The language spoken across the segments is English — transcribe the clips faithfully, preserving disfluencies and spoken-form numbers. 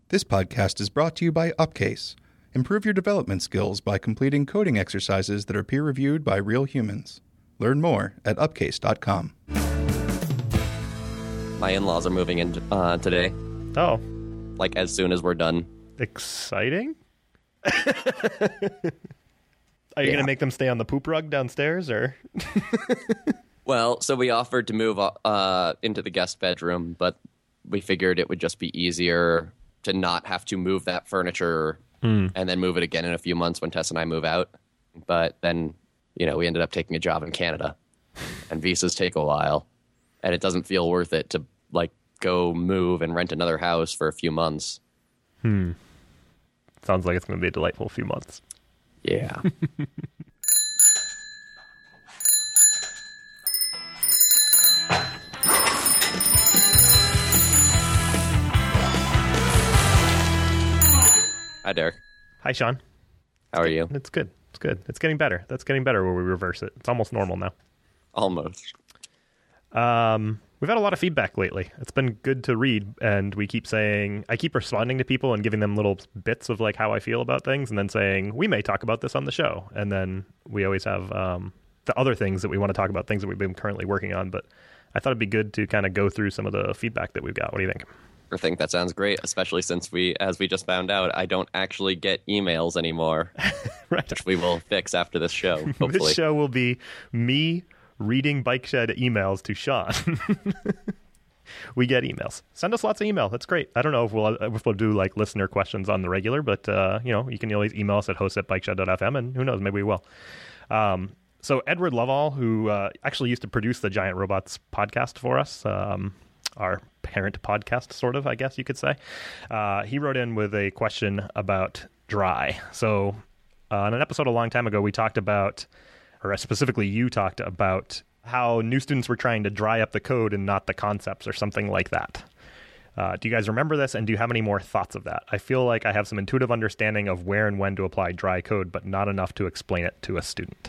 This podcast is brought to you by Upcase. Improve your development skills by completing coding exercises that are peer-reviewed by real humans. Learn more at upcase dot com. My in-laws are moving in uh, today. Oh. Like, as soon as we're done. Exciting? Are you yeah. going to make them stay on the poop rug downstairs, or? Well, so we offered to move uh, into the guest bedroom, but we figured it would just be easier to not have to move that furniture mm. and then move it again in a few months when Tess and I move out. But then, you know, we ended up taking a job in Canada, and visas take a while, and it doesn't feel worth it to, like, go move and rent another house for a few months. Hmm. Sounds like it's going to be a delightful few months. Yeah. Hi, Derek. Hi, Sean. How are you? It's good. It's good. It's getting better. That's getting better where we reverse it. It's almost normal now. Almost. Um, we've had a lot of feedback lately. It's been good to read, and we keep saying, I keep responding to people and giving them little bits of like how I feel about things, and then saying, we may talk about this on the show. And then we always have um, the other things that we want to talk about, things that we've been currently working on. But I thought it'd be good to kind of go through some of the feedback that we've got. What do you think? I think that sounds great, especially since we, as we just found out, I don't actually get emails anymore, right. which we will fix after this show, hopefully. This show will be me reading Bike Shed emails to Sean. We get emails. Send us lots of email. That's great. I don't know if we'll if we'll do like listener questions on the regular, but uh, you know, you can always email us at host at bikeshed dot f m, and who knows, maybe we will. Um, so Edward Lovell, who uh, actually used to produce the Giant Robots podcast for us, um, our parent podcast, sort of, I guess you could say. Uh, he wrote in with a question about dry. So uh, on an episode a long time ago, we talked about, or specifically you talked about how new students were trying to dry up the code and not the concepts or something like that. Uh, do you guys remember this, and do you have any more thoughts of that? I feel like I have some intuitive understanding of where and when to apply dry code, but not enough to explain it to a student.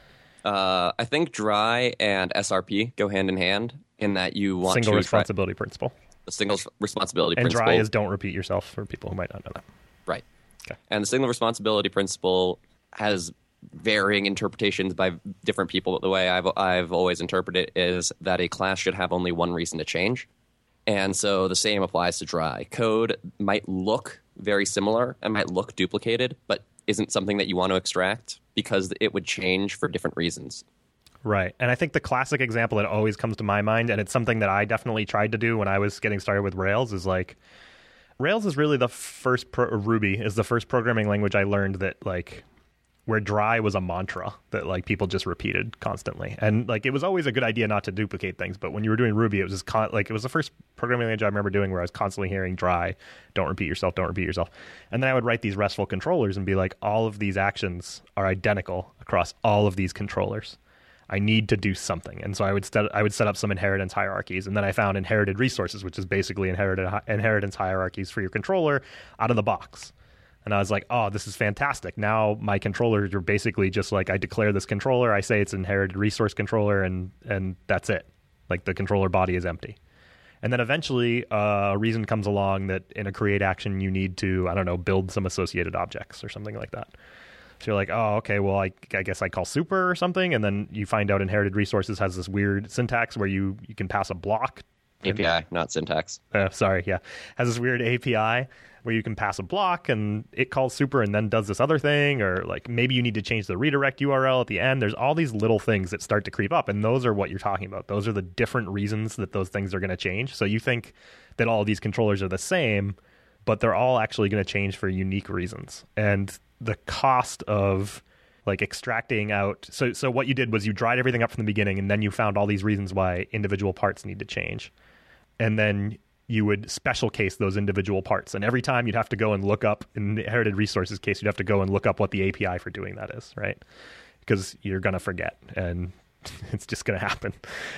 Uh, I think dry and S R P go hand in hand in that you want single to... responsibility try- principle. The single responsibility and principle. And dry is don't repeat yourself, for people who might not know that. Right. Okay. And the single responsibility principle has varying interpretations by different people. But the way I've I've always interpreted it is that a class should have only one reason to change. And so the same applies to dry. Code might look very similar and might look duplicated, but isn't something that you want to extract because it would change for different reasons. Right. And I think the classic example that always comes to my mind, and it's something that I definitely tried to do when I was getting started with Rails, is like, Rails is really the first, pro- Ruby is the first programming language I learned that, like, where dry was a mantra that, like, people just repeated constantly. And, like, it was always a good idea not to duplicate things, but when you were doing Ruby, it was just, con- like, it was the first programming language I remember doing where I was constantly hearing dry, don't repeat yourself, don't repeat yourself. And then I would write these RESTful controllers and be like, all of these actions are identical across all of these controllers. I need to do something. And so I would set, I would set up some inheritance hierarchies. And then I found inherited resources, which is basically inherited inheritance hierarchies for your controller out of the box. And I was like, oh, this is fantastic. Now my controllers are basically just like, I declare this controller, I say it's inherited resource controller, and and that's it. Like, the controller body is empty. And then eventually uh, a reason comes along that in a create action you need to, I don't know, build some associated objects or something like that. So you're like, oh, okay, well, I, I guess I call super or something. And then you find out inherited resources has this weird syntax where you, you can pass a block. A P I, and, not syntax. Uh, sorry, yeah. Has this weird A P I where you can pass a block and it calls super and then does this other thing. Or like maybe you need to change the redirect U R L at the end. There's all these little things that start to creep up. And those are what you're talking about. Those are the different reasons that those things are going to change. So you think that all these controllers are the same, but they're all actually going to change for unique reasons. And the cost of like extracting out, so so what you did was you dried everything up from the beginning, and then you found all these reasons why individual parts need to change, and then you would special case those individual parts, and every time you'd have to go and look up, in the inherited resources case, you'd have to go and look up what the A P I for doing that is, right? Because you're gonna forget, and it's just going to happen.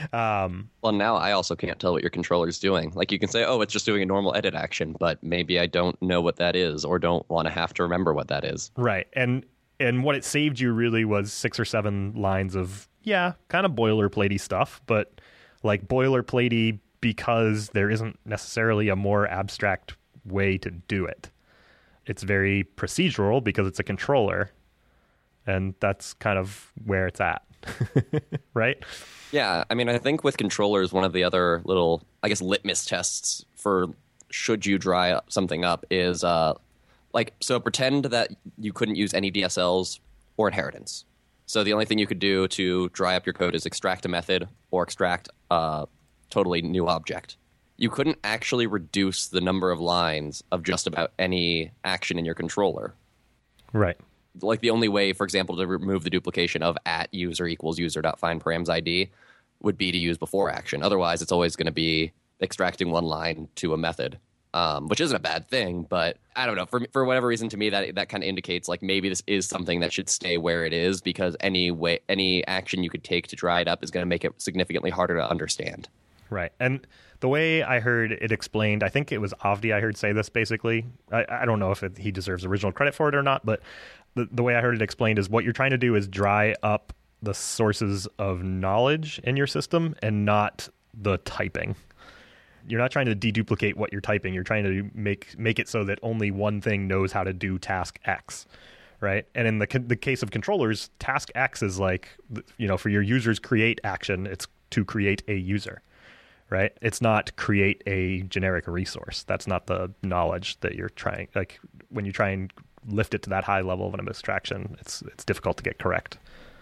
Um, well, now I also can't tell what your controller is doing. Like, you can say, oh, it's just doing a normal edit action, but maybe I don't know what that is or don't want to have to remember what that is. Right. And and what it saved you really was six or seven lines of, yeah, kind of boilerplatey stuff, but like boilerplatey because there isn't necessarily a more abstract way to do it. It's very procedural because it's a controller, and that's kind of where it's at, right? Yeah, I mean, I think with controllers, one of the other little, I guess, litmus tests for should you dry something up is, uh, like, so pretend that you couldn't use any D S Ls or inheritance. So the only thing you could do to dry up your code is extract a method or extract a totally new object. You couldn't actually reduce the number of lines of just about any action in your controller. Right. Like the only way, for example, to remove the duplication of at user equals user.findparams I D would be to use before action. Otherwise, it's always going to be extracting one line to a method, um, which isn't a bad thing. But I don't know. For for whatever reason, to me, that that kind of indicates like maybe this is something that should stay where it is, because any way, any action you could take to dry it up is going to make it significantly harder to understand. Right. And the way I heard it explained, I think it was Avdi I heard say this basically. I, I don't know if it, he deserves original credit for it or not, but the, the way I heard it explained is what you're trying to do is dry up the sources of knowledge in your system and not the typing. You're not trying to deduplicate what you're typing. You're trying to make make it so that only one thing knows how to do task X, right? And in the the case of controllers, task X is like, you know, for your user's create action, it's to create a user. Right? It's not create a generic resource. That's not the knowledge that you're trying. Like when you try and lift it to that high level of an abstraction, it's it's difficult to get correct.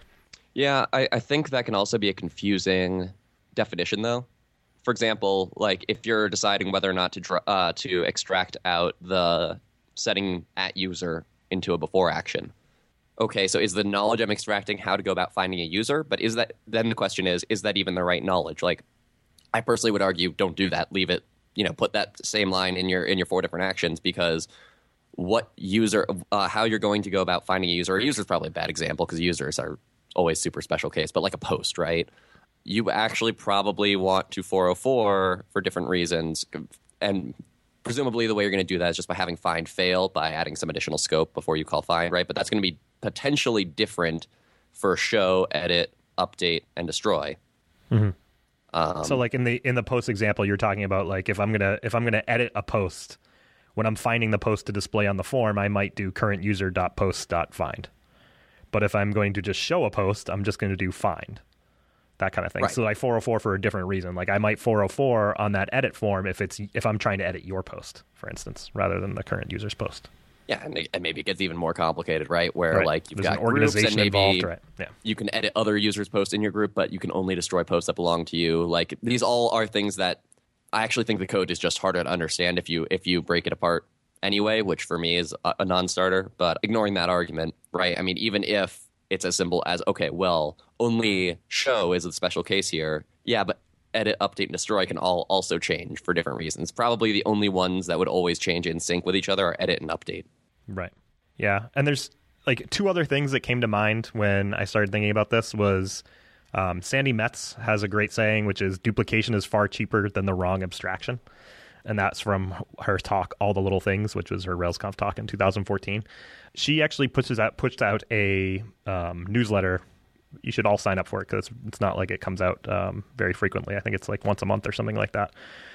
Yeah, I, I think that can also be a confusing definition, though. For example, like if you're deciding whether or not to dr- uh, to extract out the setting at user into a before action. Okay, so is the knowledge I'm extracting how to go about finding a user? But is that then the question is, is that even the right knowledge? Like, I personally would argue, don't do that. Leave it, you know, put that same line in your in your four different actions, because what user, uh, how you're going to go about finding a user, a user is probably a bad example because users are always super special case, but like a post, right? You actually probably want to four oh four for different reasons. And presumably the way you're going to do that is just by having find fail, by adding some additional scope before you call find, right? But that's going to be potentially different for show, edit, update, and destroy. Mm-hmm. Um, so like in the in the post example, you're talking about like if I'm gonna if I'm gonna edit a post, when I'm finding the post to display on the form, I might do current user dot post dot find. But if I'm going to just show a post, I'm just going to do find, that kind of thing. Right. So I four oh four for a different reason. Like I might four oh four on that edit form if it's if I'm trying to edit your post, for instance, rather than the current user's post. Yeah, and, and maybe it gets even more complicated, right? Where right. like you've There's got an organization groups and maybe involved, right? Yeah. You can edit other users' posts in your group, but you can only destroy posts that belong to you. Like these all are things that I actually think the code is just harder to understand if you if you break it apart anyway, which for me is a, a non-starter. But ignoring that argument, right? I mean, even if it's as simple as, okay, well, only show is a special case here. Yeah, but edit, update, and destroy can all also change for different reasons. Probably the only ones that would always change in sync with each other are edit and update. Right. Yeah, and there's like two other things that came to mind when I started thinking about this was um, Sandy Metz has a great saying, which is duplication is far cheaper than the wrong abstraction. And that's from her talk, All the Little Things, which was her RailsConf talk in two thousand fourteen. She actually pushes out, pushed out a um, newsletter. You should all sign up for it because it's not like it comes out um, very frequently. I think it's like once a month or something like that.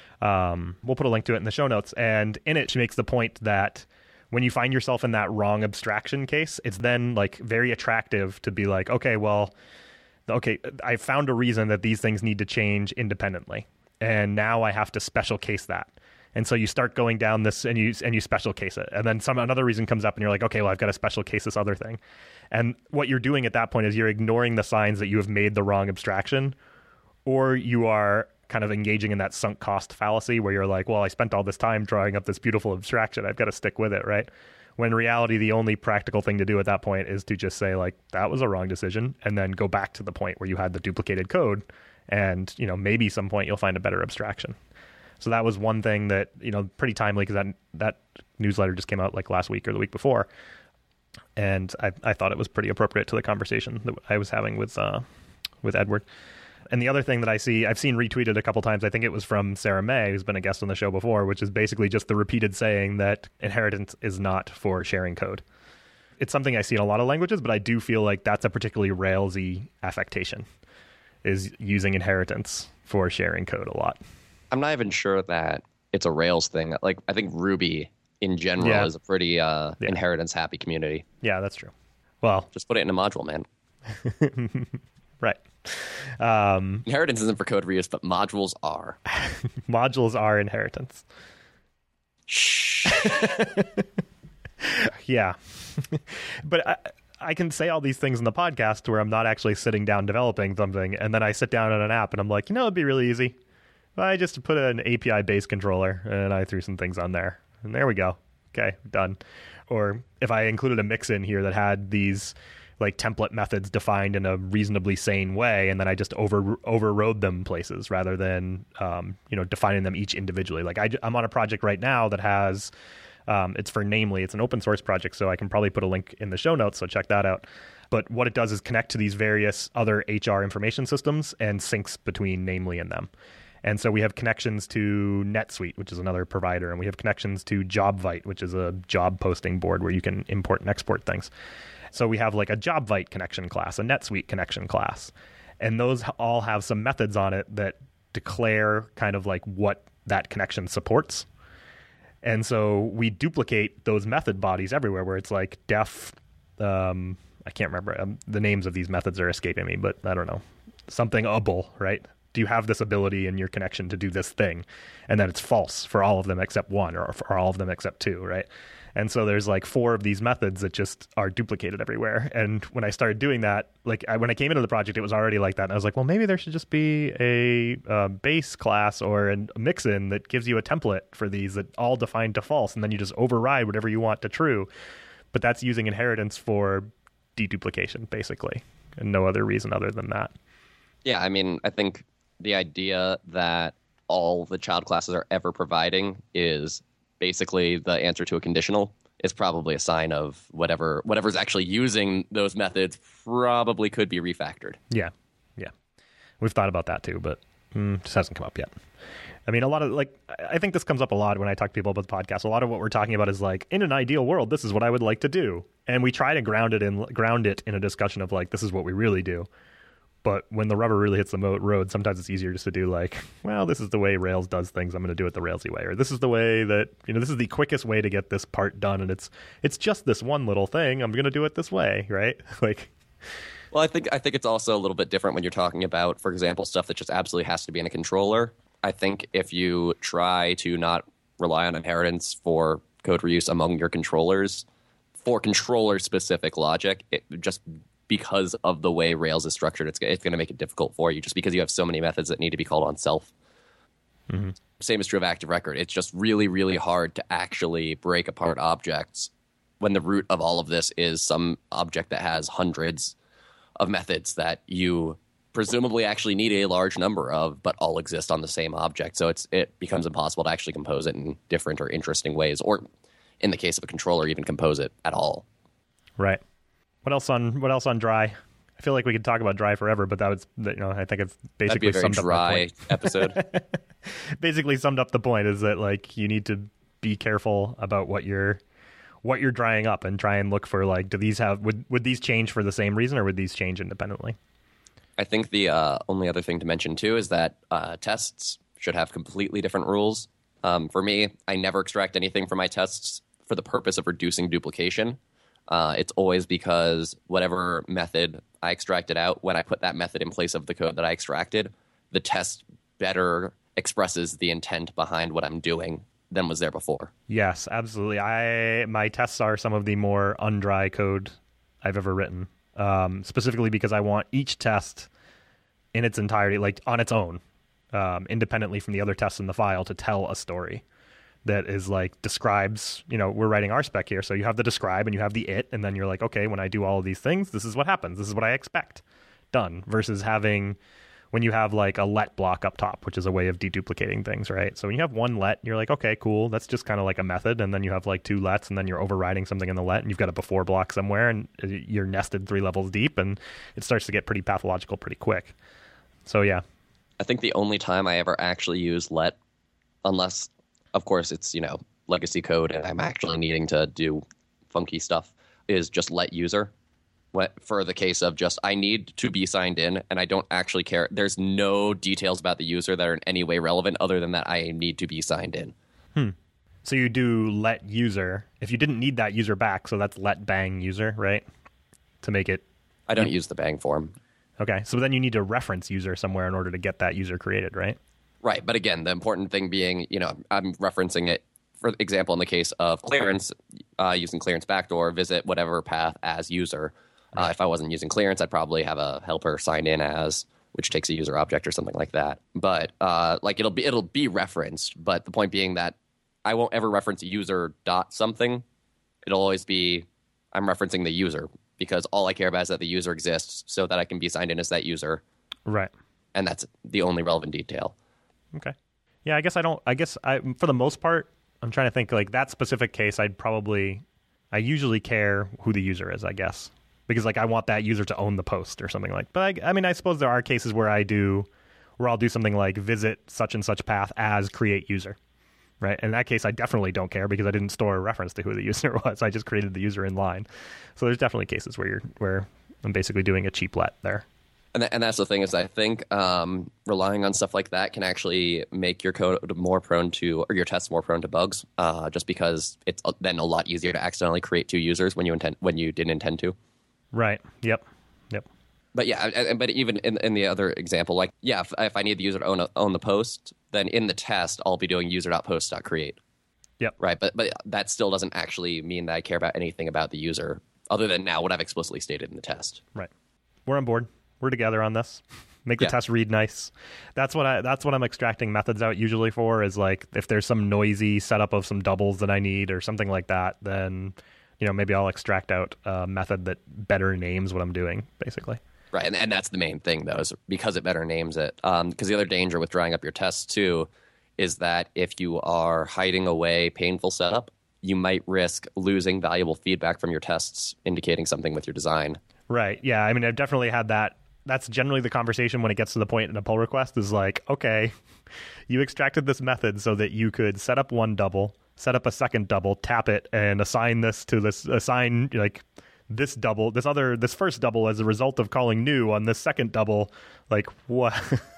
Um, we'll put a link to it in the show notes. And in it, she makes the point that when you find yourself in that wrong abstraction case, it's then like very attractive to be like, okay, well, okay, I found a reason that these things need to change independently. And now I have to special case that. And so you start going down this and you and you special case it. And then some another reason comes up and you're like, okay, well, I've got to special case this other thing. And what you're doing at that point is you're ignoring the signs that you have made the wrong abstraction, or you are kind of engaging in that sunk cost fallacy where you're like, well, I spent all this time drawing up this beautiful abstraction. I've got to stick with it, right? When in reality, the only practical thing to do at that point is to just say, like, that was a wrong decision, and then go back to the point where you had the duplicated code, and, you know, maybe some point you'll find a better abstraction. So that was one thing that, you know, pretty timely, because that that newsletter just came out like last week or the week before, and I, I thought it was pretty appropriate to the conversation that I was having with uh, with Edward. And the other thing that I see, I've seen retweeted a couple times, I think it was from Sarah May, who's been a guest on the show before, which is basically just the repeated saying that inheritance is not for sharing code. It's something I see in a lot of languages, but I do feel like that's a particularly Railsy affectation, is using inheritance for sharing code a lot. I'm not even sure that it's a Rails thing. Like I think Ruby in general Yeah. is a pretty uh, Yeah. inheritance happy community. Yeah, that's true. Well, Just put it in a module, man. right. Um, Inheritance isn't for code reuse, but modules are. modules are inheritance. Shh. Yeah. But I, I can say all these things in the podcast where I'm not actually sitting down developing something, and then I sit down on an app and I'm like, you know, it'd be really easy. I just put an A P I-based controller and I threw some things on there. And there we go. Okay, done. Or if I included a mix in here that had these like template methods defined in a reasonably sane way, and then I just over overrode them places rather than um, you know defining them each individually. Like I, I'm on a project right now that has um, it's for Namely. It's an open source project, so I can probably put a link in the show notes. So check that out. But what it does is connect to these various other H R information systems and syncs between Namely and them. And so we have connections to NetSuite, which is another provider, and we have connections to JobVite, which is a job posting board where you can import and export things. So we have like a JobVite connection class, a NetSuite connection class, and those all have some methods on it that declare kind of like what that connection supports. And so we duplicate those method bodies everywhere where it's like def, um, I can't remember, um, the names of these methods are escaping me, but I don't know, something able, right? Do you have this ability in your connection to do this thing? And then it's false for all of them except one, or for all of them except two, right? And so there's like four of these methods that just are duplicated everywhere. And when I started doing that, like I, when I came into the project, it was already like that. And I was like, well, maybe there should just be a uh, base class or a mix-in that gives you a template for these that all define to false. And then you just override whatever you want to true. But that's using inheritance for deduplication, basically, and no other reason other than that. Yeah, I mean, I think the idea that all the child classes are ever providing is basically the answer to a conditional is probably a sign of whatever whatever's actually using those methods probably could be refactored. Yeah, yeah. We've thought about that too, but mm, just hasn't come up yet. I mean, a lot of like, I think this comes up a lot when I talk to people about the podcast. A lot of what we're talking about is like, in an ideal world, this is what I would like to do. And we try to ground it in ground it in a discussion of like, this is what we really do. But when the rubber really hits the mo- road, sometimes it's easier just to do like, well, this is the way Rails does things. I'm going to do it the Railsy way. Or this is the way that, you know, this is the quickest way to get this part done. And it's it's just this one little thing. I'm going to do it this way, right? Like, well, I think I think it's also a little bit different when you're talking about, for example, stuff that just absolutely has to be in a controller. I think if you try to not rely on inheritance for code reuse among your controllers, for controller-specific logic, it just because of the way Rails is structured, it's, it's going to make it difficult for you just because you have so many methods that need to be called on self. Mm-hmm. Same is true of Active Record. It's just really, really hard to actually break apart objects when the root of all of this is some object that has hundreds of methods that you presumably actually need a large number of, but all exist on the same object. So it's it becomes impossible to actually compose it in different or interesting ways, or in the case of a controller, even compose it at all. Right. What else on what else on Dry? I feel like we could talk about Dry forever, but that was, you know, I think I've basically That'd be a very summed dry up my point. episode. Basically summed up the point is that like you need to be careful about what you're what you're drying up and try and look for like, do these have would would these change for the same reason or would these change independently? I think the uh, only other thing to mention too is that uh, tests should have completely different rules. Um, for me, I never extract anything from my tests for the purpose of reducing duplication. Uh, it's always because whatever method I extracted out, when I put that method in place of the code that I extracted, the test better expresses the intent behind what I'm doing than was there before. Yes, absolutely. I my tests are some of the more undry code I've ever written, um, specifically because I want each test in its entirety, like on its own, um, independently from the other tests in the file, to tell a story that is like describes, you know, we're writing our spec here. So you have the describe and you have the it, and then you're like, okay, when I do all of these things, this is what happens. This is what I expect done, versus having when you have like a let block up top, which is a way of deduplicating things, right? So when you have one let, you're like, okay, cool. That's just kind of like a method. And then you have like two lets, and then you're overriding something in the let, and you've got a before block somewhere, and you're nested three levels deep, and it starts to get pretty pathological pretty quick. So yeah. I think the only time I ever actually use let, unless of course it's, you know, legacy code and I'm actually needing to do funky stuff, is just let user. What, for the case of just I need to be signed in and I don't actually care. There's no details about the user that are in any way relevant other than that I need to be signed in. Hmm. So you do let user, if you didn't need that user back, so that's let bang user, right? To make it... I don't use the bang form. Okay, so then you need to reference user somewhere in order to get that user created, right? Right, but again, the important thing being, you know, I'm referencing it, for example, in the case of clearance, uh, using clearance backdoor, visit whatever path as user. Uh, if I wasn't using clearance, I'd probably have a helper sign in as, which takes a user object or something like that. But uh, like it'll be it'll be referenced. But the point being that I won't ever reference user dot something. It'll always be I'm referencing the user because all I care about is that the user exists so that I can be signed in as that user. Right. And that's the only relevant detail. Okay. Yeah, I guess I don't. I guess I, for the most part, I'm trying to think like that specific case. I'd probably, I usually care who the user is, I guess, because like I want that user to own the post or something like. But I, I mean, I suppose there are cases where I do, where I'll do something like visit such and such path as create user, right? In that case, I definitely don't care because I didn't store a reference to who the user was. I just created the user in line. So there's definitely cases where you're where I'm basically doing a cheap let there. And, th- and that's the thing is I think um, relying on stuff like that can actually make your code more prone to, or your tests more prone to bugs, uh, just because it's then a lot easier to accidentally create two users when you intend when you didn't intend to. Right. Yep. Yep. But yeah, and, but even in, in the other example, like yeah, if, if I need the user to own a, own the post, then in the test I'll be doing user.post.create. Yep. Right. But but that still doesn't actually mean that I care about anything about the user other than now what I've explicitly stated in the test. Right. We're on board. We're together on this. Make the yeah. test read nice. That's what I. That's what I'm extracting methods out usually for. Is like if there's some noisy setup of some doubles that I need or something like that, then you know maybe I'll extract out a method that better names what I'm doing, basically. Right, and, and that's the main thing though, is because it better names it. Because um, the other danger with drawing up your tests too is that if you are hiding away painful setup, you might risk losing valuable feedback from your tests indicating something with your design. Right. Yeah. I mean, I've definitely had that. That's generally the conversation when it gets to the point in a pull request is like, okay, you extracted this method so that you could set up one double, set up a second double, tap it, and assign this to this, assign like this double, this other, this first double as a result of calling new on this second double. Like, what?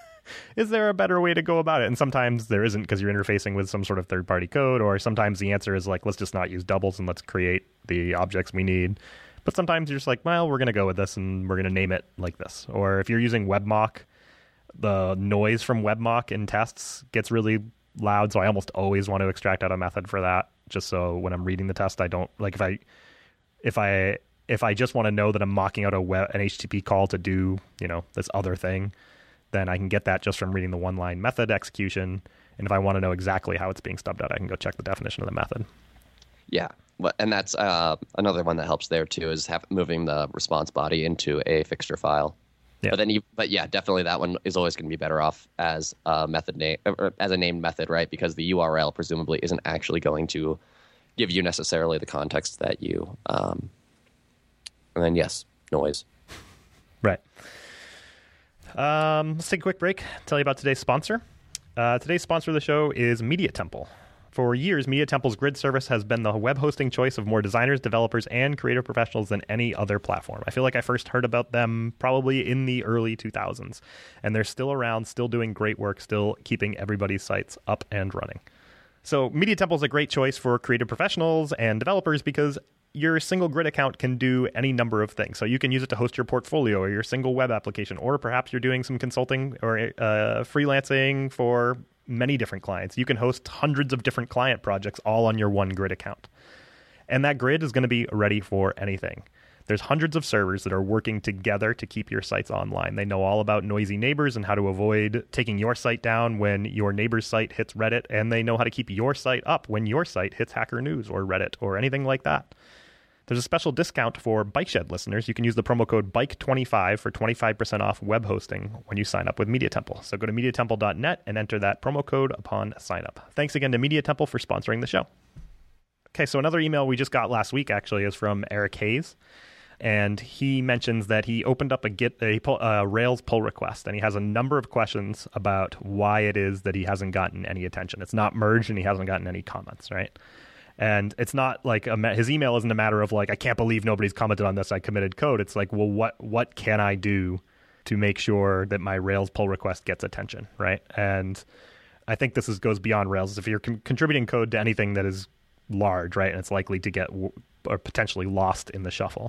Is there a better way to go about it? And sometimes there isn't because you're interfacing with some sort of third-party code, or sometimes the answer is like, let's just not use doubles and let's create the objects we need. But sometimes you're just like, well, we're going to go with this and we're going to name it like this. Or if you're using WebMock, the noise from WebMock in tests gets really loud. So I almost always want to extract out a method for that. Just so when I'm reading the test, I don't like if I, if I, if I just want to know that I'm mocking out a web, an H T T P call to do, you know, this other thing, then I can get that just from reading the one line method execution. And if I want to know exactly how it's being stubbed out, I can go check the definition of the method. Yeah. And that's uh, another one that helps there too is have, moving the response body into a fixture file. Yeah. But then, you, but yeah, definitely that one is always going to be better off as a method name, or as a named method, right? Because the U R L presumably isn't actually going to give you necessarily the context that you. Um, and then yes, noise. Right. Um, let's take a quick break. Tell you about today's sponsor. Uh, today's sponsor of the show is Media Temple. For years, Media Temple's grid service has been the web hosting choice of more designers, developers, and creative professionals than any other platform. I feel like I first heard about them probably in the early two thousands, and they're still around, still doing great work, still keeping everybody's sites up and running. So Media Temple is a great choice for creative professionals and developers because your single grid account can do any number of things. So you can use it to host your portfolio or your single web application, or perhaps you're doing some consulting or uh, freelancing for many different clients. You can host hundreds of different client projects all on your one grid account. And that grid is going to be ready for anything. There's hundreds of servers that are working together to keep your sites online. They know all about noisy neighbors and how to avoid taking your site down when your neighbor's site hits Reddit, and they know how to keep your site up when your site hits Hacker News or Reddit or anything like that. There's a special discount for Bike Shed listeners. You can use the promo code bike twenty-five for twenty-five percent off web hosting when you sign up with Media Temple. So go to media temple dot net and enter that promo code upon sign up. Thanks again to Media Temple for sponsoring the show. Okay, so another email we just got last week actually is from Eric Hayes. And he mentions that he opened up a Git a uh, Rails pull request, and he has a number of questions about why it is that he hasn't gotten any attention. It's not merged, and he hasn't gotten any comments, right? And it's not like a, his email isn't a matter of like, I can't believe nobody's commented on this, I committed code. It's like, well, what what can I do to make sure that my Rails pull request gets attention, right? And I think this is, goes beyond Rails. If you're con- contributing code to anything that is large, right, and it's likely to get w- or potentially lost in the shuffle.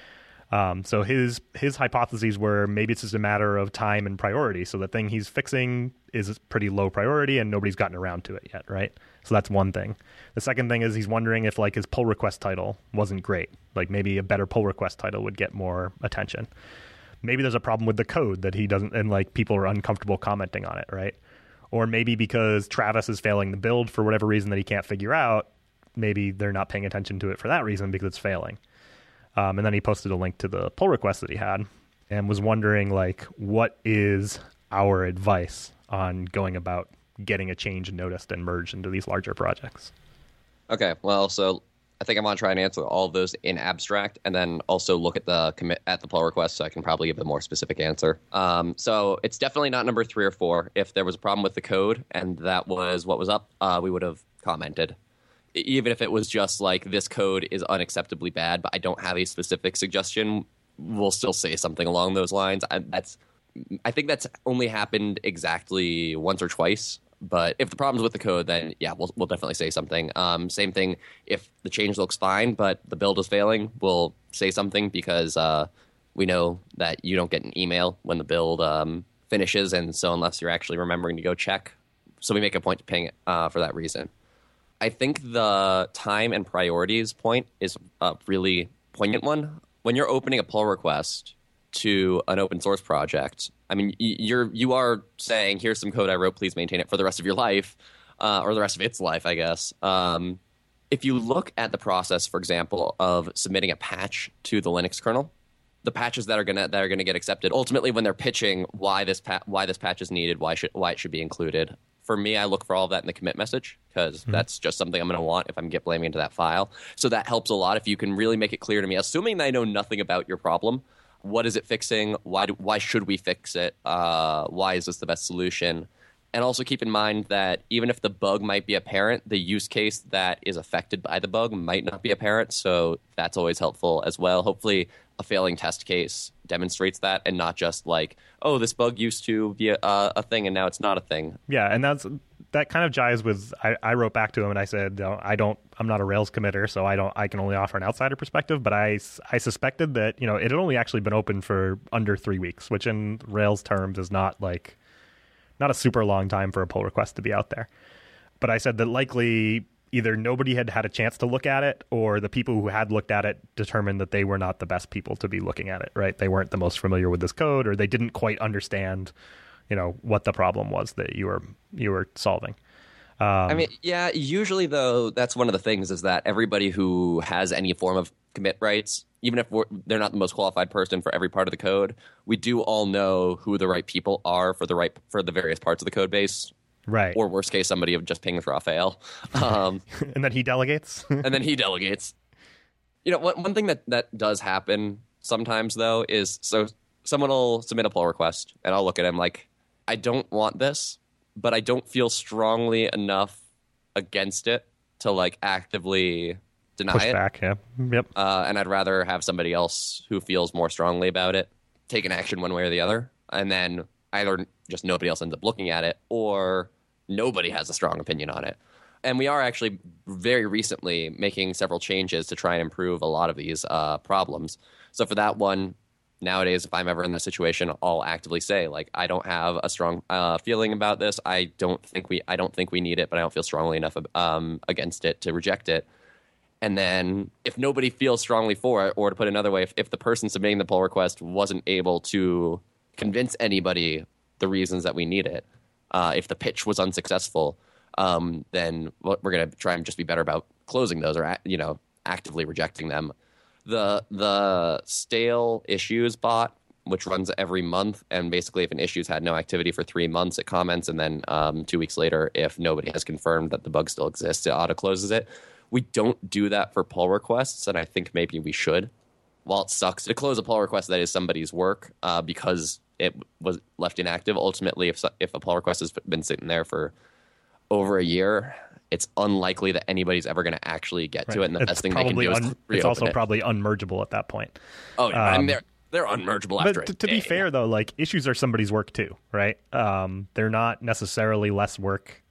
Um, so his his hypotheses were maybe it's just a matter of time and priority. So the thing he's fixing is pretty low priority and nobody's gotten around to it yet, right? So that's one thing. The second thing is he's wondering if like his pull request title wasn't great. Like maybe a better pull request title would get more attention. Maybe there's a problem with the code that he doesn't, and like people are uncomfortable commenting on it, right? Or maybe because Travis is failing the build for whatever reason that he can't figure out, maybe they're not paying attention to it for that reason because it's failing. Um, and then he posted a link to the pull request that he had and was wondering, like, what is our advice on going about getting a change noticed and merged into these larger projects? Okay, well, so I think I want to try and answer all of those in abstract and then also look at the commit at the pull request so I can probably give a more specific answer. Um, so it's definitely not number three or four. If there was a problem with the code and that was what was up, uh, we would have commented. Even if it was just like this code is unacceptably bad, but I don't have a specific suggestion, we'll still say something along those lines. I, that's, I think that's only happened exactly once or twice. But if the problem's with the code, then yeah, we'll we'll definitely say something. Um, same thing if the change looks fine, but the build is failing, we'll say something because uh, we know that you don't get an email when the build um, finishes, and so unless you're actually remembering to go check, so we make a point to ping it uh, for that reason. I think the time and priorities point is a really poignant one. When you're opening a pull request to an open source project, I mean, you're you are saying, here's some code I wrote, please maintain it for the rest of your life, uh, or the rest of its life, I guess. Um, if you look at the process, for example, of submitting a patch to the Linux kernel, the patches that are gonna that are gonna get accepted, ultimately when they're pitching why this pa- why this patch is needed, why should why it should be included. For me, I look for all of that in the commit message because mm-hmm. that's just something I'm going to want if I'm git blaming into that file. So that helps a lot if you can really make it clear to me, assuming that I know nothing about your problem. What is it fixing? Why do, why should we fix it? Uh, why is this the best solution? And also keep in mind that even if the bug might be apparent, the use case that is affected by the bug might not be apparent. So that's always helpful as well. Hopefully a failing test case demonstrates that and not just like, oh, this bug used to be a, a thing and now it's not a thing. Yeah, and that's that kind of jives with, I, I wrote back to him and I said, no, I don't, I'm not a Rails committer, so I don't, I can only offer an outsider perspective, but I, I suspected that, you know, it had only actually been open for under three weeks, which in Rails terms is not like, not a super long time for a pull request to be out there. But I said that likely either nobody had had a chance to look at it or the people who had looked at it determined that they were not the best people to be looking at it, right? They weren't the most familiar with this code or they didn't quite understand, you know, what the problem was that you were you were solving. Um, I mean, yeah, usually, though, that's one of the things is that everybody who has any form of commit rights, even if we're, they're not the most qualified person for every part of the code, we do all know who the right people are for the right for the various parts of the code base. Right. Or worst case, somebody would just ping for a fail. Um, and then he delegates. and then he delegates. You know, one, one thing that, that does happen sometimes, though, is so someone will submit a pull request, and I'll look at him like, I don't want this, but I don't feel strongly enough against it to, like, actively deny Push it. back, yeah. Yep. Uh, and I'd rather have somebody else who feels more strongly about it take an action one way or the other. And then either just nobody else ends up looking at it or nobody has a strong opinion on it. And we are actually very recently making several changes to try and improve a lot of these uh, problems. So for that one, nowadays, if I'm ever in this situation, I'll actively say, like, I don't have a strong uh, feeling about this. I don't think we I don't think we need it, but I don't feel strongly enough um, against it to reject it. And then if nobody feels strongly for it, or to put it another way, if, if the person submitting the pull request wasn't able to convince anybody the reasons that we need it, uh, if the pitch was unsuccessful, um, then we're going to try and just be better about closing those or, you know, actively rejecting them. The the stale issues bot, which runs every month, and basically if an issue's had no activity for three months, it comments, and then um, two weeks later, if nobody has confirmed that the bug still exists, it auto-closes it. We don't do that for pull requests, and I think maybe we should. While it sucks to close a pull request that is somebody's work uh, because it was left inactive, ultimately, if if a pull request has been sitting there for over a year, it's unlikely that anybody's ever going to actually get right. to it. And the it's best thing they can do is un- reopen It's also it. probably unmergeable at that point. Oh, yeah. Um, I mean, they're, they're unmergeable after But a to, to day. be fair, though, like issues are somebody's work too, right? Um, they're not necessarily less work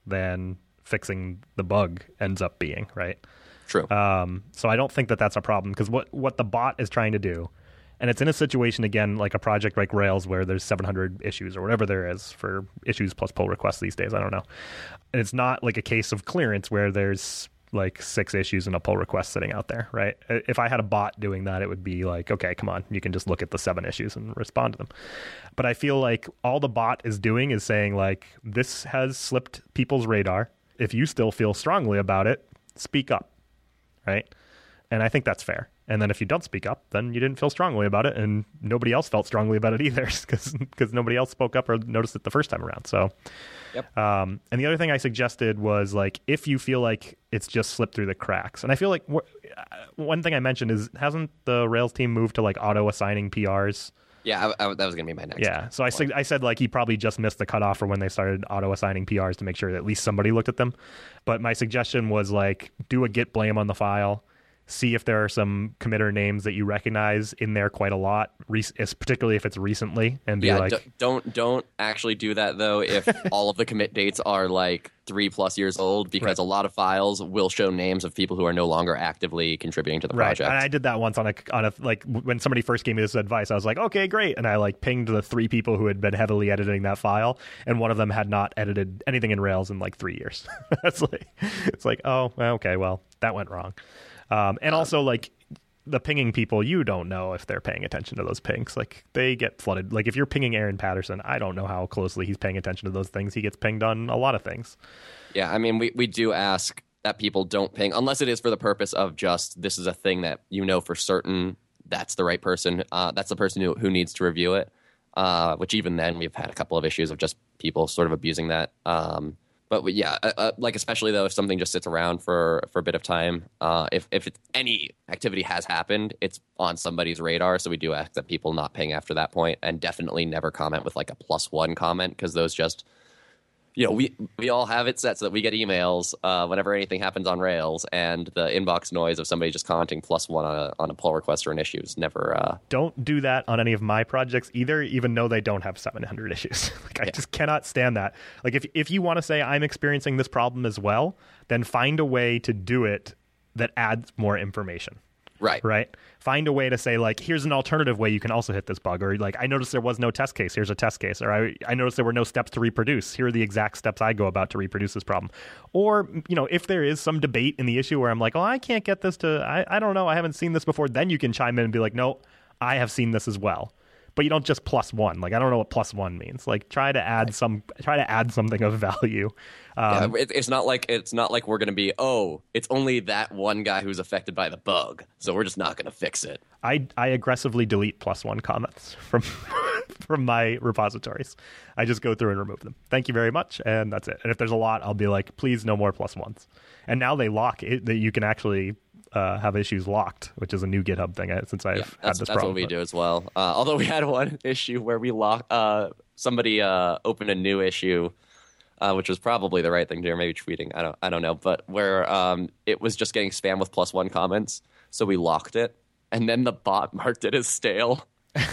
than fixing the bug ends up being, right? True. Um, so I don't think that that's a problem, because what, what the bot is trying to do, and it's in a situation, again, like a project like Rails where there's seven hundred issues or whatever there is for issues plus pull requests these days. I don't know. And it's not like a case of clearance where there's like six issues and a pull request sitting out there, right? If I had a bot doing that, it would be like, okay, come on, you can just look at the seven issues and respond to them. But I feel like all the bot is doing is saying, like, this has slipped people's radar. If you still feel strongly about it, speak up, right? And I think that's fair. And then if you don't speak up, then you didn't feel strongly about it, and nobody else felt strongly about it either, because because nobody else spoke up or noticed it the first time around. So, yep. Um, and the other thing I suggested was, like, if you feel like it's just slipped through the cracks, and I feel like wh- one thing I mentioned is, hasn't the Rails team moved to like auto assigning P Rs? Yeah, I, I, that was going to be my next. Yeah, so I, su- I said, like, he probably just missed the cutoff for when they started auto-assigning P Rs to make sure that at least somebody looked at them. But my suggestion was, like, do a git blame on the file, see if there are some committer names that you recognize in there quite a lot, re- particularly if it's recently, and be yeah, like... D- don't don't actually do that, though, if all of the commit dates are, like, three-plus years old, because Right. a lot of files will show names of people who are no longer actively contributing to the Right, project. and I did that once on a, on a, like, when somebody first gave me this advice, I was like, okay, great, and I, like, pinged the three people who had been heavily editing that file, and one of them had not edited anything in Rails in, like, three years. It's like, it's like, oh, okay, well, that went wrong. Um, and also, like, the pinging people, you don't know if they're paying attention to those pings. Like, they get flooded. Like, if you're pinging Aaron Patterson, I don't know how closely he's paying attention to those things. He gets pinged on a lot of things. Yeah, I mean, we, we do ask that people don't ping, unless it is for the purpose of just, this is a thing that you know for certain that's the right person. Uh, that's the person who, who needs to review it, uh, which even then we've had a couple of issues of just people sort of abusing that. Um, but we, yeah, uh, uh, like especially though if something just sits around for, for a bit of time, uh, if, if it, any activity has happened, it's on somebody's radar. So we do ask that people not ping after that point, and definitely never comment with like a plus one comment, because those just... You know, we we all have it set so that we get emails uh, whenever anything happens on Rails, and the inbox noise of somebody just commenting plus one on a, on a pull request or an issue is never... Uh... Don't do that on any of my projects either, even though they don't have seven hundred issues. Like, I Yeah. just cannot stand that. Like, if if you want to say, I'm experiencing this problem as well, then find a way to do it that adds more information. Right. Right. Find a way to say, like, here's an alternative way you can also hit this bug. Or, like, I noticed there was no test case. Here's a test case. Or I, I noticed there were no steps to reproduce. Here are the exact steps I go about to reproduce this problem. Or, you know, if there is some debate in the issue where I'm like, oh, I can't get this to, I, I don't know, I haven't seen this before, then you can chime in and be like, no, I have seen this as well. But you don't just plus one. Like, I don't know what plus one means. Like, try to add some, try to add something of value. Um, yeah, it, it's not like it's not like we're going to be, oh, it's only that one guy who's affected by the bug, so we're just not going to fix it. I I aggressively delete plus one comments from from my repositories. I just go through and remove them. Thank you very much, and that's it. And if there's a lot, I'll be like, please, no more plus ones. And now they lock it. That you can actually uh, have issues locked, which is a new GitHub thing since I've Yeah, had that's, this that's problem. what we but- do as well. Uh, although we had one issue where we lock uh, somebody uh, opened a new issue. Uh, which was probably the right thing to do, or maybe tweeting. I don't, I don't know. But where um, it was just getting spam with plus one comments, so we locked it, and then the bot marked it as stale.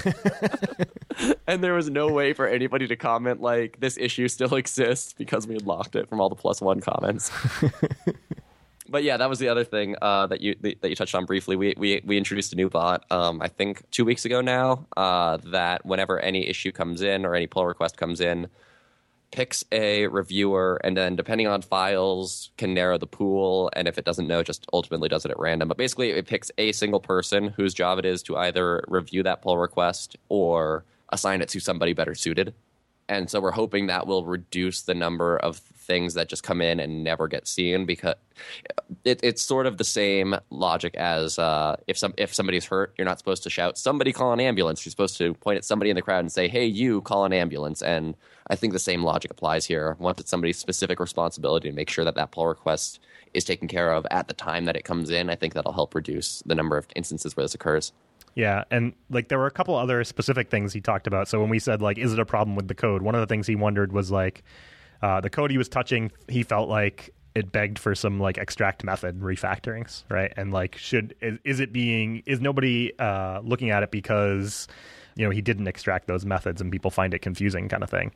And there was no way for anybody to comment like this issue still exists because we had locked it from all the plus one comments. But yeah, that was the other thing uh, that you that you touched on briefly. We we we introduced a new bot, um, I think two weeks ago now. Uh, that whenever any issue comes in or any pull request comes in, picks a reviewer, and then depending on files can narrow the pool, and if it doesn't know, just ultimately does it at random. But basically it picks a single person whose job it is to either review that pull request or assign it to somebody better suited. And so we're hoping that will reduce the number of things that just come in and never get seen, because it, it's sort of the same logic as uh, if some if somebody's hurt, you're not supposed to shout, somebody call an ambulance. You're supposed to point at somebody in the crowd and say, hey, you call an ambulance. And I think the same logic applies here. Once it's somebody's specific responsibility to make sure that that pull request is taken care of at the time that it comes in, I think that'll help reduce the number of instances where this occurs. Yeah, and like there were a couple other specific things he talked about. So when we said, like, is it a problem with the code? One of the things he wondered was, like, uh, the code he was touching, he felt like it begged for some, like, extract method refactorings, right? And, like, should is, is it being, is nobody uh, looking at it because, you know, he didn't extract those methods and people find it confusing kind of thing?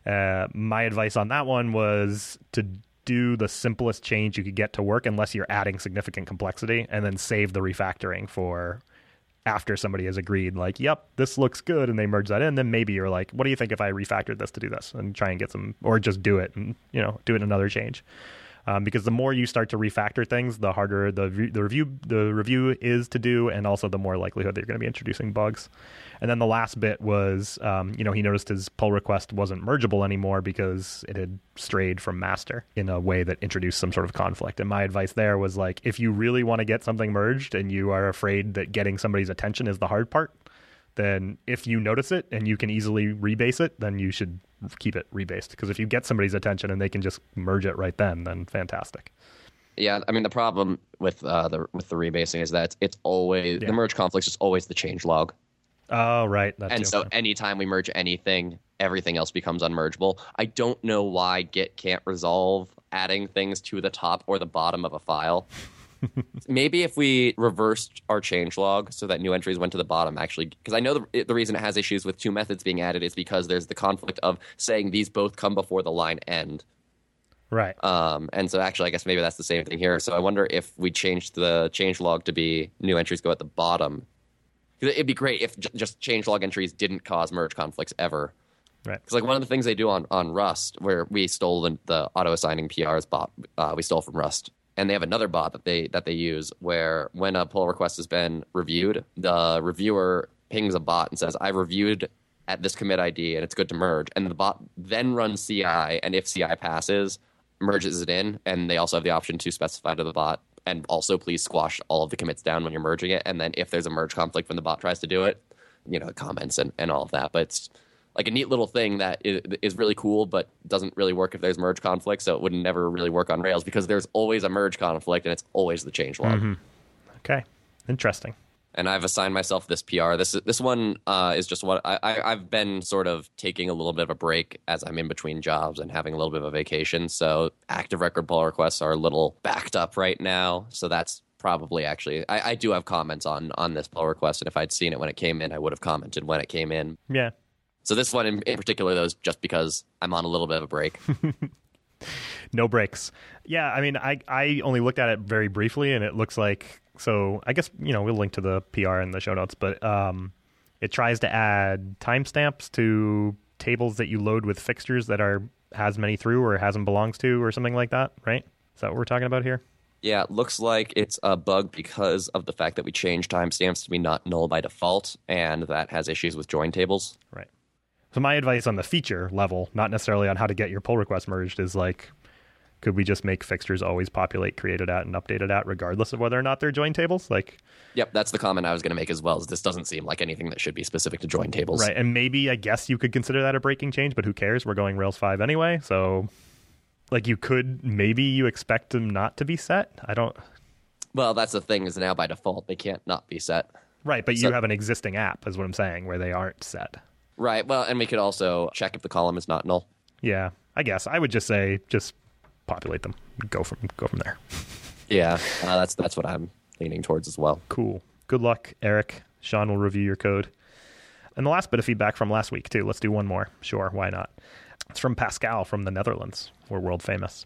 Uh, my advice on that one was to do the simplest change you could get to work unless you're adding significant complexity, and then save the refactoring for after somebody has agreed, like, yep, this looks good, and they merge that in. Then maybe you're like, what do you think if I refactored this to do this, and try and get some, or just do it and, you know, do it another change. Um, because the more you start to refactor things, the harder the the review the review is to do, and also the more likelihood that you're going to be introducing bugs. And then the last bit was, um, you know, he noticed his pull request wasn't mergeable anymore because it had strayed from master in a way that introduced some sort of conflict. And my advice there was, like, if you really want to get something merged and you are afraid that getting somebody's attention is the hard part, then if you notice it and you can easily rebase it, then you should keep it rebased. Because if you get somebody's attention and they can just merge it right then, then fantastic. Yeah, I mean, the problem with uh, the with the rebasing is that it's, it's always yeah. the merge conflicts is always the change log. Oh, right. That and too. so anytime we merge anything, everything else becomes unmergeable. I don't know why Git can't resolve adding things to the top or the bottom of a file. Maybe if we reversed our changelog so that new entries went to the bottom, actually, because I know the, the reason it has issues with two methods being added is because there's the conflict of saying these both come before the line end. Right. Um, and so actually, I guess maybe that's the same thing here. So I wonder if we changed the changelog to be new entries go at the bottom. It'd be great if j- just changelog entries didn't cause merge conflicts ever. Right. Because like one of the things they do on, on Rust, where we stole the, the auto-assigning P Rs bot, uh, we stole from Rust. And they have another bot that they that they use where when a pull request has been reviewed, the reviewer pings a bot and says, I reviewed at this commit I D and it's good to merge. And the bot then runs C I, and if C I passes, merges it in. And they also have the option to specify to the bot, and also please squash all of the commits down when you're merging it. And then if there's a merge conflict when the bot tries to do it, you know, it comments and, and all of that. But it's like a neat little thing that is, is really cool, but doesn't really work if there's merge conflict. So it would never really work on Rails because there's always a merge conflict and it's always the changelog. Mm-hmm. Okay. Interesting. And I've assigned myself this P R. This this one uh, is just what I, I, I've been sort of taking a little bit of a break as I'm in between jobs and having a little bit of a vacation. So active record pull requests are a little backed up right now. So that's probably actually I, I do have comments on on this pull request, and if I'd seen it when it came in, I would have commented when it came in. Yeah. So this one in, in particular, though, is just because I'm on a little bit of a break. No breaks. Yeah, I mean, I I only looked at it very briefly, and it looks like. So I guess, you know, we'll link to the P R in the show notes, but um, it tries to add timestamps to tables that you load with fixtures that are has many through or has them belongs to or something like that, right? Is that what we're talking about here? Yeah, it looks like it's a bug because of the fact that we changed timestamps to be not null by default, and that has issues with join tables. Right. So my advice on the feature level, not necessarily on how to get your pull request merged, is like, could we just make fixtures always populate created at and updated at regardless of whether or not they're join tables? Like, yep, that's the comment I was going to make as well. Is this doesn't seem like anything that should be specific to join tables. Right, and maybe, I guess you could consider that a breaking change, but who cares? We're going Rails five anyway, so like you could, maybe you expect them not to be set. I don't... Well, that's the thing, is now by default they can't not be set. Right, but so, you have an existing app, is what I'm saying, where they aren't set. Right, well, and we could also check if the column is not null. Yeah, I guess. I would just say, just populate them. Go from go from there. Yeah, uh, that's that's what I'm leaning towards as well. Cool. Good luck, Eric. Sean will review your code. And the last bit of feedback from last week, too. Let's do one more. Sure, why not? It's from Pascal from the Netherlands. We're world famous.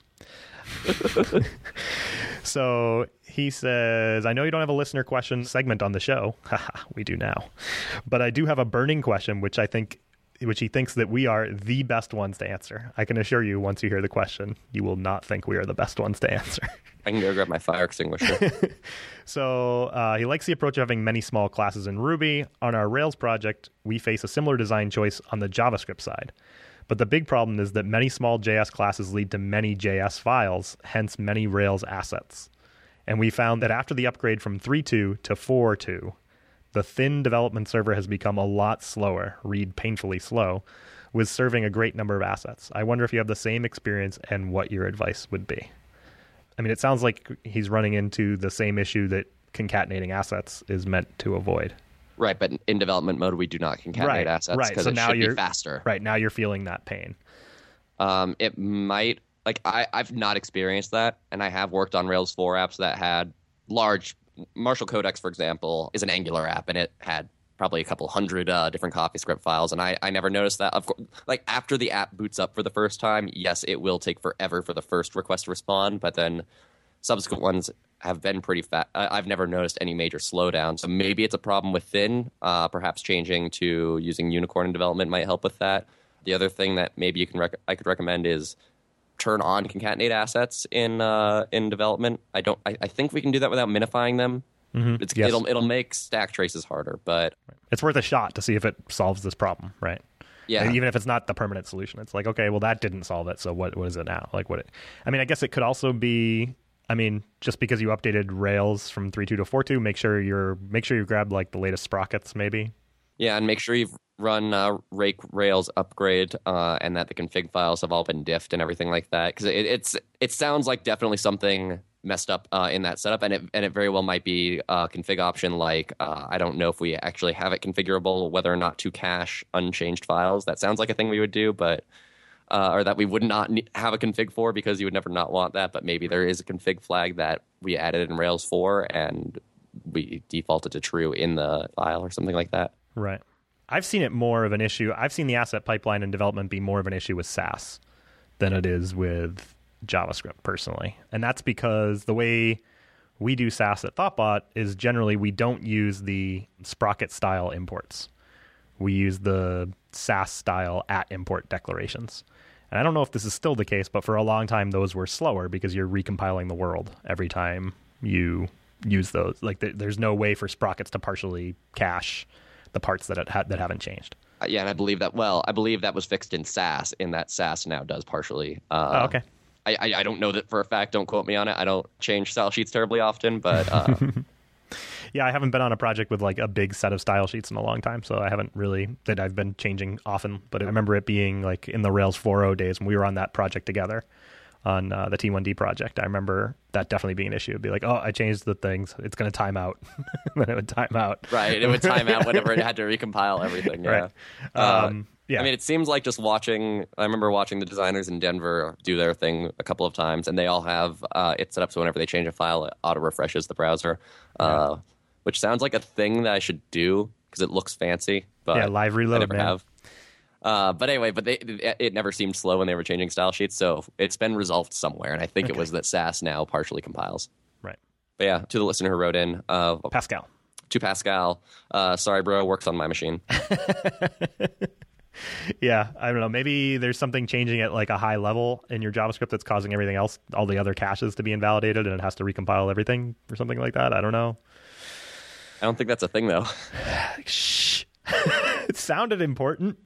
So he says, I know you don't have a listener question segment on the show. Haha, we do now. But I do have a burning question, which I think, which he thinks that we are the best ones to answer. I can assure you, once you hear the question, you will not think we are the best ones to answer. I can go grab my fire extinguisher. So uh, he likes the approach of having many small classes in Ruby. On our Rails project, we face a similar design choice on the JavaScript side. But the big problem is that many small J S classes lead to many J S files, hence many Rails assets. And we found that after the upgrade from three point two to four point two, the thin development server has become a lot slower, read painfully slow, with serving a great number of assets. I wonder if you have the same experience and what your advice would be. I mean, it sounds like he's running into the same issue that concatenating assets is meant to avoid. Right, but in development mode, we do not concatenate right, assets because right. so it now should you're, be faster. Right, now you're feeling that pain. Um, it might, like, I, I've not experienced that, and I have worked on Rails four apps that had large, Marshall Codex, for example, is an Angular app, and it had probably a couple hundred uh, different CoffeeScript files, and I, I never noticed that. Of course, like after the app boots up for the first time, yes, it will take forever for the first request to respond, but then subsequent ones have been pretty fast. I've never noticed any major slowdown. So maybe it's a problem within. Uh, perhaps changing to using Unicorn in development might help with that. The other thing that maybe you can rec- I could recommend is turn on concatenate assets in uh, in development. I don't. I, I think we can do that without minifying them. Mm-hmm. It's, yes. It'll it'll make stack traces harder, but it's worth a shot to see if it solves this problem, right? Yeah. And even if it's not the permanent solution, it's like, okay, well that didn't solve it, so what what is it now? Like what? It, I mean, I guess it could also be. I mean, just because you updated Rails from three point two to four point two, make sure you're make sure you grab like the latest sprockets, maybe. Yeah, and make sure you've run uh, Rake Rails upgrade uh, and that the config files have all been diffed and everything like that. Because it, it's it sounds like definitely something messed up uh, in that setup, and it and it very well might be a config option like uh, I don't know if we actually have it configurable whether or not to cache unchanged files. That sounds like a thing we would do, but uh, or that we would not have a config for because you would never not want that. But maybe there is a config flag that we added in Rails four and we defaulted to true in the file or something like that. Right. I've seen it more of an issue. I've seen the asset pipeline in development be more of an issue with Sass than it is with JavaScript personally. And that's because the way we do Sass at Thoughtbot is generally we don't use the Sprocket style imports. We use the Sass style at import declarations. And I don't know if this is still the case, but for a long time those were slower because you're recompiling the world every time you use those. Like th- there's no way for Sprockets to partially cache the parts that it ha- that haven't changed. Uh, yeah, and I believe that. Well, I believe that was fixed in Sass. In that Sass now does partially. Uh, oh, okay. I, I I don't know that for a fact. Don't quote me on it. I don't change style sheets terribly often, but uh, yeah, I haven't been on a project with like a big set of style sheets in a long time, so I haven't really that I've been changing often. But I remember it being like in the Rails four point oh days when we were on that project together. On uh, the T one D project, I remember that definitely being an issue. It'd be like, oh, I changed the things. It's going to time out. Then it would time out. Right. It would time out whenever it had to recompile everything. Yeah. Right. Uh, um, yeah. I mean, it seems like just watching, I remember watching the designers in Denver do their thing a couple of times, and they all have uh, it set up so whenever they change a file, it auto-refreshes the browser, uh, yeah. which sounds like a thing that I should do because it looks fancy. But yeah, live reload, I never man. have. Uh, but anyway, but they, it, it never seemed slow when they were changing style sheets, so it's been resolved somewhere, and I think okay. it was that Sass now partially compiles. Right. But yeah, to the listener who wrote in. Uh, Pascal. To Pascal. Uh, sorry, bro, works on my machine. Yeah, I don't know. Maybe there's something changing at like a high level in your JavaScript that's causing everything else, all the other caches to be invalidated, and it has to recompile everything or something like that. I don't know. I don't think that's a thing, though. Shh. It sounded important.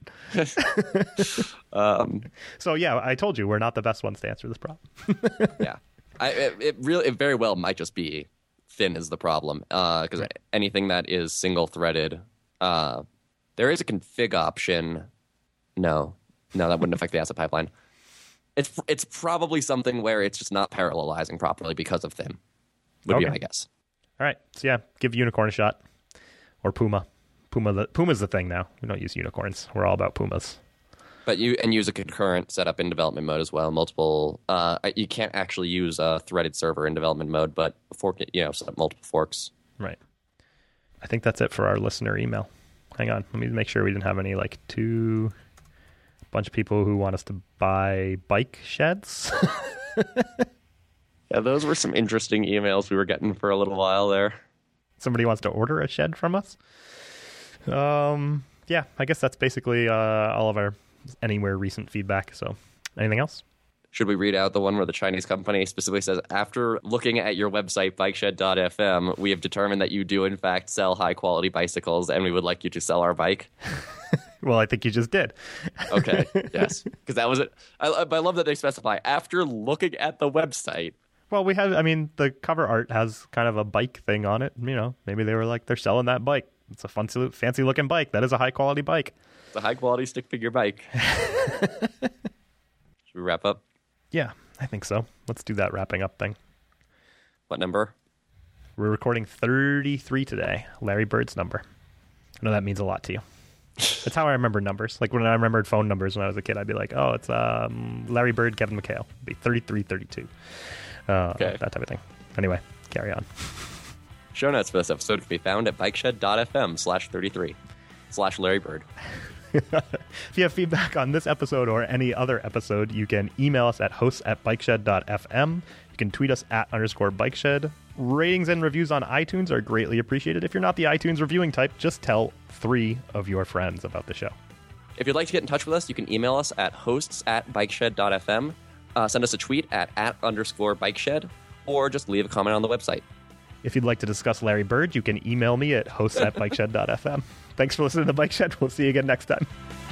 um, so yeah, I told you we're not the best ones to answer this problem. yeah, I, it, it really, it very well might just be thin is the problem because uh, right. anything that is single threaded, uh, there is a config option. No, no, that wouldn't affect the asset pipeline. It's it's probably something where it's just not parallelizing properly because of thin. Would okay. be my guess. All right, so yeah, give Unicorn a shot or Puma. Puma, the, Puma's the thing now. We don't use unicorns. We're all about Pumas. But you and use a concurrent setup in development mode as well. Multiple. Uh, you can't actually use a threaded server in development mode, but fork it. You know, set up multiple forks. Right. I think that's it for our listener email. Hang on, let me make sure we didn't have any like two bunch of people who want us to buy bike sheds. Yeah, those were some interesting emails we were getting for a little while there. Somebody wants to order a shed from us. Um, yeah, I guess that's basically uh, all of our anywhere recent feedback. So anything else? Should we read out the one where the Chinese company specifically says, after looking at your website, bikeshed dot f m, we have determined that you do, in fact, sell high-quality bicycles, and we would like you to sell our bike? Well, I think you just did. Okay, yes. Because that was it. I, I love that they specify, after looking at the website. Well, we have, I mean, the cover art has kind of a bike thing on it. You know, maybe they were like, they're selling that bike. It's a fun, fancy looking bike. That is a high quality bike. It's a high quality stick figure bike. Should we wrap up? Yeah, I think so. Let's do that wrapping up thing. What number? We're recording thirty-three today. Larry Bird's number. I know that means a lot to you. That's how I remember numbers. Like when I remembered phone numbers when I was a kid, I'd be like, oh, it's um, Larry Bird, Kevin McHale. It'd be thirty-three thirty-two. Uh, okay. That type of thing. Anyway, carry on. Show notes for this episode can be found at bikeshed dot f m slash thirty-three slash Larry Bird. If you have feedback on this episode or any other episode, you can email us at hosts at bikeshed dot f m. You can tweet us at underscore bikeshed. Ratings and reviews on iTunes are greatly appreciated. If you're not the iTunes reviewing type, just tell three of your friends about the show. If you'd like to get in touch with us, you can email us at hosts at bikeshed dot f m. Uh, send us a tweet at at underscore bikeshed, or just leave a comment on the website. If you'd like to discuss Larry Bird, you can email me at hosts at bikeshed dot f m. Thanks for listening to Bike Shed. We'll see you again next time.